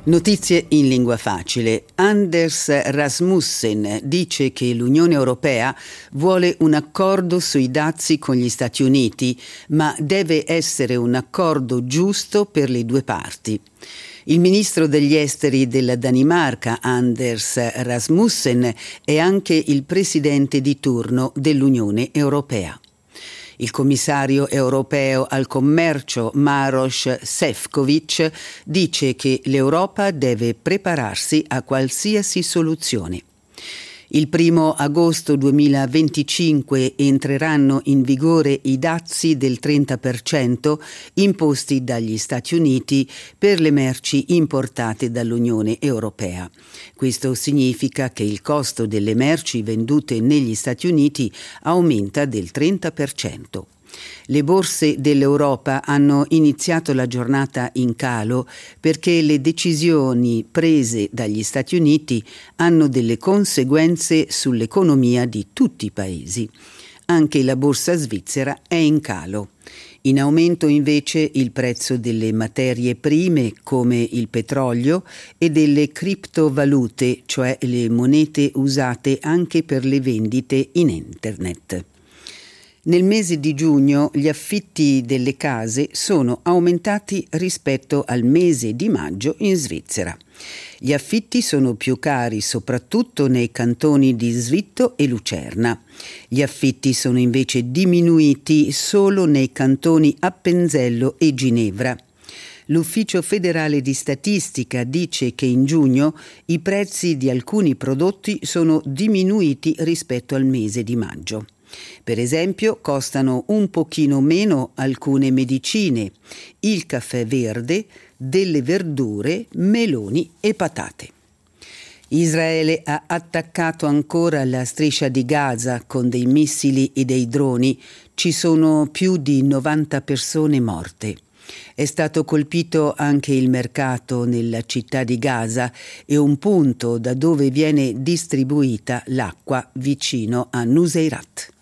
Notizie in lingua facile. Anders Rasmussen dice che l'Unione Europea vuole un accordo sui dazi con gli Stati Uniti, ma deve essere un accordo giusto per le due parti. Il ministro degli esteri della Danimarca, Anders Rasmussen, è anche il presidente di turno dell'Unione Europea. Il commissario europeo al commercio Maroš Šefčovič dice che l'Europa deve prepararsi a qualsiasi soluzione. Il 1 agosto 2025 entreranno in vigore i dazi del 30% imposti dagli Stati Uniti per le merci importate dall'Unione Europea. Questo significa che il costo delle merci vendute negli Stati Uniti aumenta del 30%. Le borse dell'Europa hanno iniziato la giornata in calo perché le decisioni prese dagli Stati Uniti hanno delle conseguenze sull'economia di tutti i paesi. Anche la borsa svizzera è in calo. In aumento invece il prezzo delle materie prime come il petrolio e delle criptovalute, cioè le monete usate anche per le vendite in internet. Nel mese di giugno gli affitti delle case sono aumentati rispetto al mese di maggio in Svizzera. Gli affitti sono più cari soprattutto nei cantoni di Svitto e Lucerna. Gli affitti sono invece diminuiti solo nei cantoni Appenzello e Ginevra. L'Ufficio federale di statistica dice che in giugno i prezzi di alcuni prodotti sono diminuiti rispetto al mese di maggio. Per esempio, costano un pochino meno alcune medicine, il caffè verde, delle verdure, meloni e patate. Israele ha attaccato ancora la striscia di Gaza con dei missili e dei droni. Ci sono più di 90 persone morte. È stato colpito anche il mercato nella città di Gaza e un punto da dove viene distribuita l'acqua vicino a Nuseirat.